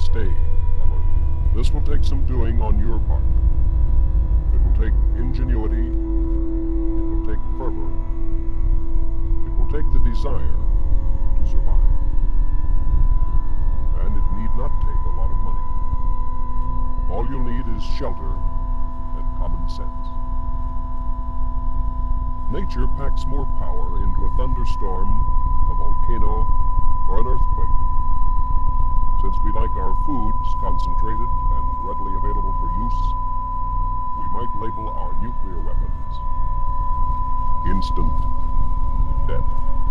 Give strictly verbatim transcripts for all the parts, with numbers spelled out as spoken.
Stay alert. This will take some doing on your part. It will take ingenuity. It will take fervor. It will take the desire to survive. And it need not take a lot of money. All you'll need is shelter and common sense. Nature packs more power into a thunderstorm, a volcano, or an earthquake. Since we like our foods concentrated and readily available for use, we might label our nuclear weapons instant death.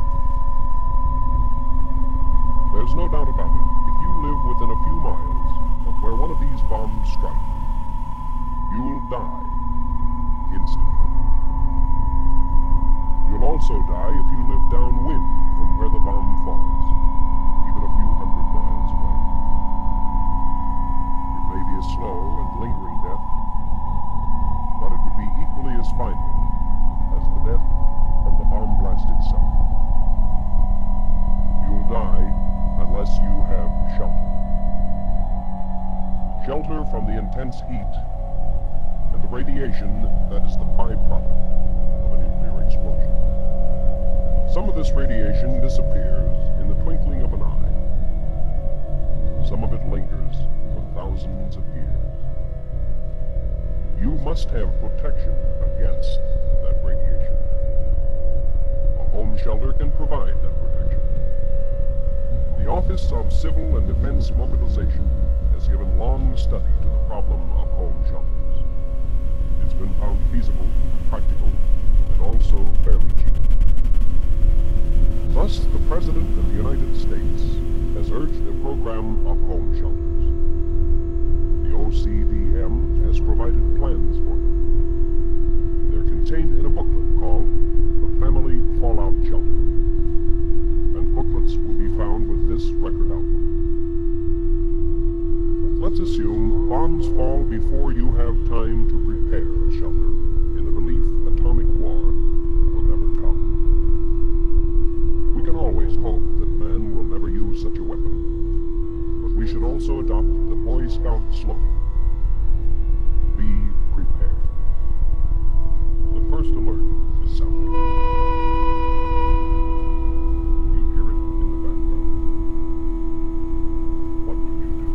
There's no doubt about it. If you live within a few miles of where one of these bombs strike, you'll die instantly. You'll also die if you live downwind from where the bomb falls, even a few hundred miles away. It may be a slow and lingering death, but it would be equally as final as the death from the bomb blast itself. You'll die unless you have shelter. Shelter from the intense heat and the radiation that is the byproduct of a nuclear explosion. Some of this radiation disappears in the twinkling of an eye. Some of it lingers for thousands of years. You must have protection against that radiation. A home shelter can provide that protection. The Office of Civil and Defense Mobilization has given long study to the problem of home shelters. It's been found feasible, practical, and also fairly cheap. Thus, the President of the United States has urged a program of home shelters. The O C D M has provided plans for them. They're contained in a booklet called The Family Fallout Shelter, and booklets will be found with this record album. Let's assume bombs fall before you have time to prepare a shelter, in the belief atomic war will never come. We can always hope that man will never use such a weapon, but we should also adopt the Boy Scout slogan, be prepared. The first alert is sounding. You hear it in the background. What will you do?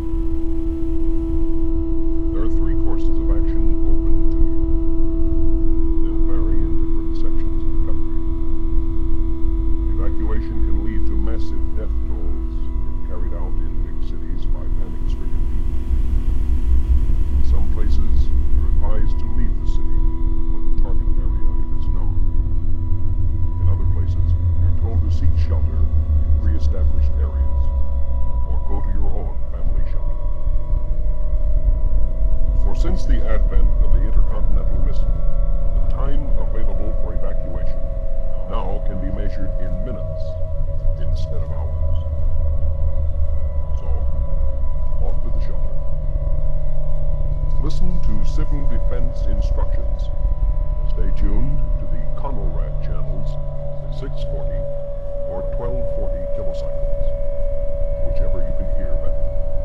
There are three courses of action open to you. They'll vary in different sections of the country. Evacuation can lead to massive death tolls if carried out in big cities by panic-stricken people. In some places, you're advised to leave the city or the target area if it's known. In other places, you're told to seek shelter in pre-established areas or go to your own family shelter. For since the advent of the intercontinental missile, the time available for evacuation now can be measured in minutes instead of hours. So, off to the shelter. Listen to civil defense instructions. Stay tuned to the CONORAD channels at six forty or twelve forty kilocycles, whichever you can hear better.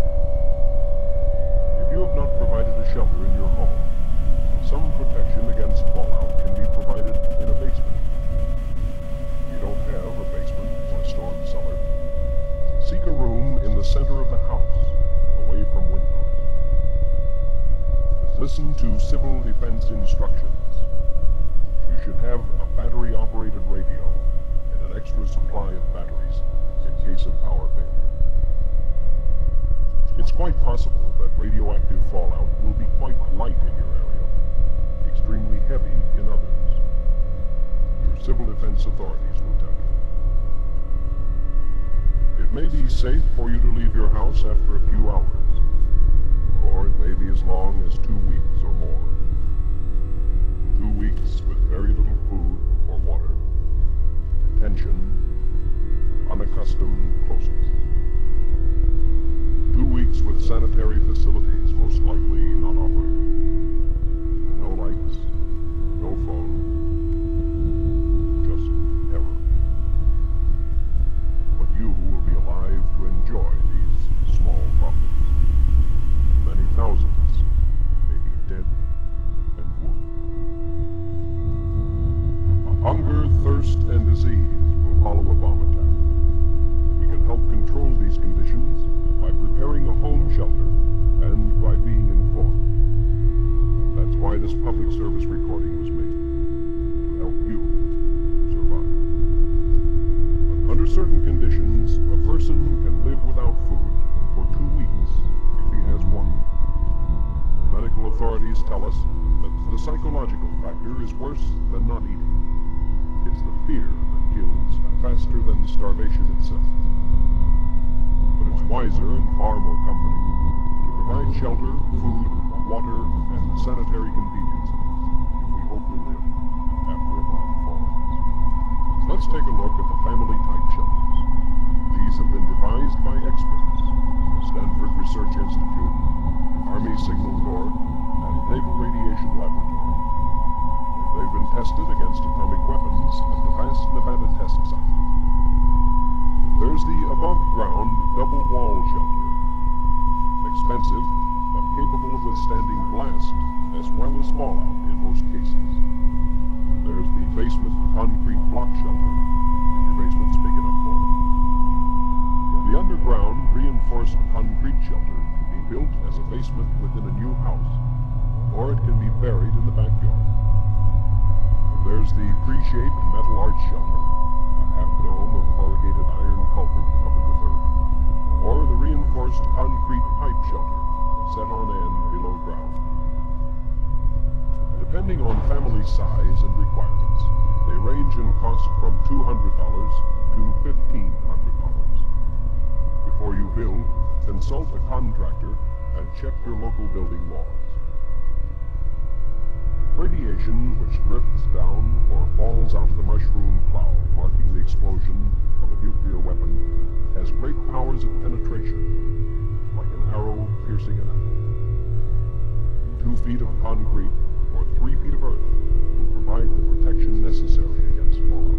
If you have not provided a shelter in your home, some protection against fallout can be provided in a basement. If you don't have a basement or a storm cellar, seek a room in the center of the house, away from windows. Listen to civil defense instructions. You should have a battery-operated radio and an extra supply of batteries in case of power failure. It's quite possible that radioactive fallout will be quite light in your area, extremely heavy in others. Your civil defense authorities will tell you. It may be safe for you to leave your house after a few hours, or it may be as long as two weeks or more. Two weeks with very little food or water, attention, unaccustomed closeness. Two weeks with sanitary facilities most likely not operating. No lights, no phone, just terror. But you will be alive to enjoy these small tell us that the psychological factor is worse than not eating. It's the fear that kills faster than starvation itself. But it's wiser and far more comforting to provide shelter, food, water, and sanitary conveniences if we hope to live after a bomb falls. Let's take a look at the family-type shelters. These have been devised by experts from the Stanford Research Institute, Army Signal Corps, and Naval Radiation Laboratory. They've been tested against atomic weapons at the vast Nevada test site. There's the above-ground double-wall shelter. Expensive, but capable of withstanding blast as well as fallout in most cases. There's the basement concrete block shelter, if your basement's big enough for it. The underground reinforced concrete shelter can be built as a basement within a new house, or it can be buried in the backyard. There's the pre-shaped metal arch shelter, a half dome of corrugated iron culvert covered with earth, or the reinforced concrete pipe shelter set on end below ground. Depending on family size and requirements, they range in cost from two hundred dollars to fifteen hundred dollars. Before you build, consult a contractor and check your local building laws. Radiation which drifts down or falls out of the mushroom cloud marking the explosion of a nuclear weapon has great powers of penetration, like an arrow piercing an apple. Two feet of concrete or three feet of earth will provide the protection necessary against fallout.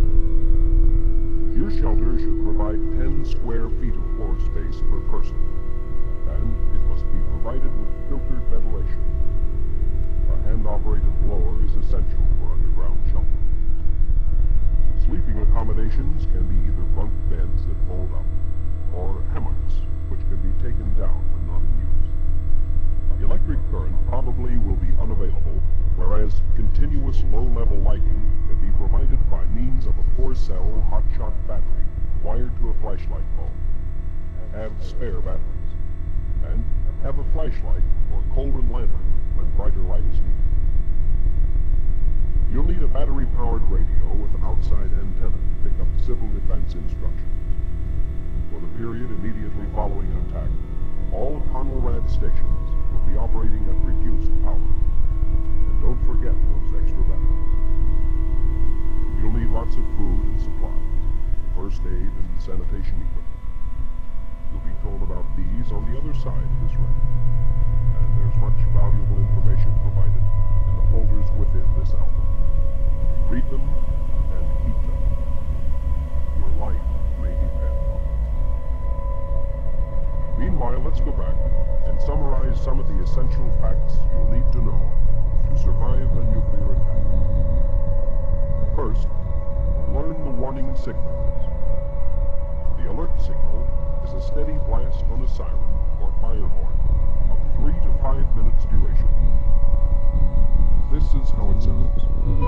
Your shelter should provide ten square feet of floor space per person, and it must be provided with filtered ventilation. A hand-operated blower is essential for underground shelter. Sleeping accommodations can be either bunk beds that fold up, or hammocks, which can be taken down when not in use. Electric current probably will be unavailable, whereas continuous low-level lighting can be provided by means of a four-cell hot-shot battery wired to a flashlight bulb. Have spare batteries, and have a flashlight or Coleman lantern when brighter light is needed. You'll need a battery-powered radio with an outside antenna to pick up civil defense instructions. For the period immediately following an attack, all Conelrad stations will be operating at reduced power. And don't forget those extra batteries. You'll need lots of food and supplies, first aid and sanitation equipment. You'll be told about these on the other side of this record. And there's much valuable information provided in the folders within this album. Read them and keep them. Your life may depend on them. Meanwhile, let's go back and summarize some of the essential facts you'll need to know to survive a nuclear attack. First, learn the warning signals. The alert signal is a steady blast on a siren or fire horn of three to five minutes duration. This is how it sounds.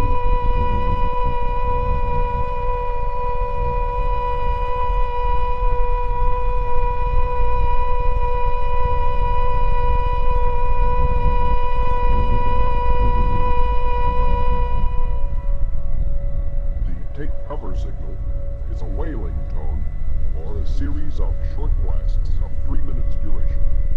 The take cover signal is a wailing tone or a series of short blasts of three minutes duration.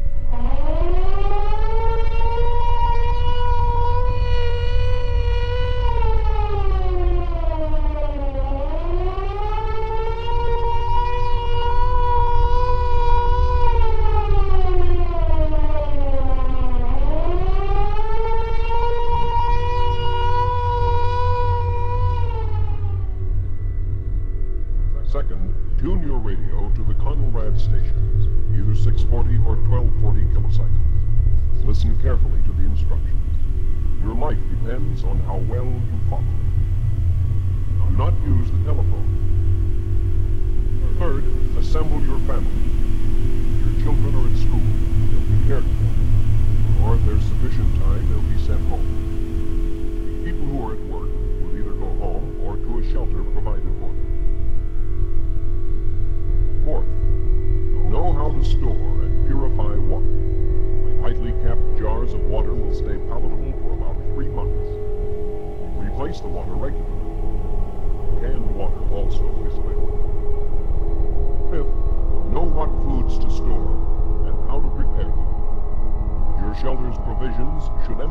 Second, tune your radio to the Conelrad stations, either six forty or twelve forty kilocycles. Listen carefully to the instructions. Your life depends on how well you follow. Do not use the telephone. Third, assemble your family. If your children are at school, they'll be cared for, or if there's sufficient time, they'll be sent home. People who are at work will either go home or to a shelter provided for them. Fourth, know how to store and purify water. Tightly capped jars of water will stay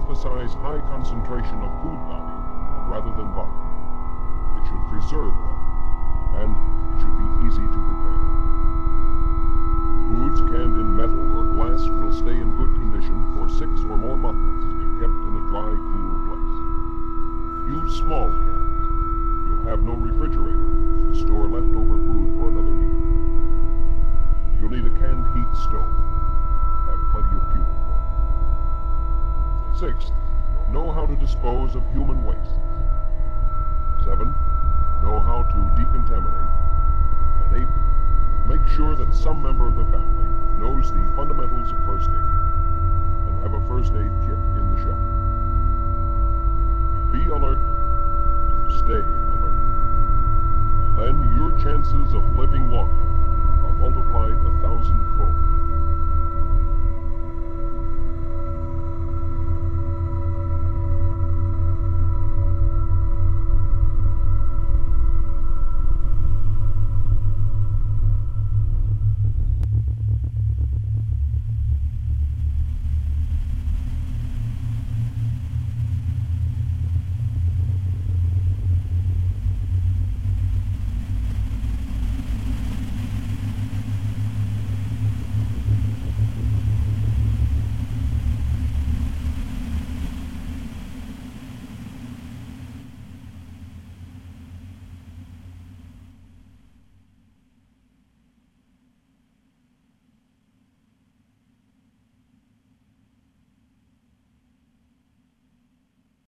emphasize high concentration of food value rather than volume. It should preserve well, and it should be easy to prepare. Foods canned in metal or glass will stay in good condition for six or more months if kept in a dry, cool place. Use small cans. You'll have no refrigerator to store leftover food for another meal. You'll need a canned heat stove. Have plenty of fuel for it. Sixth, know how to dispose of human waste. Seven, know how to decontaminate. And eight, make sure that some member of the family knows the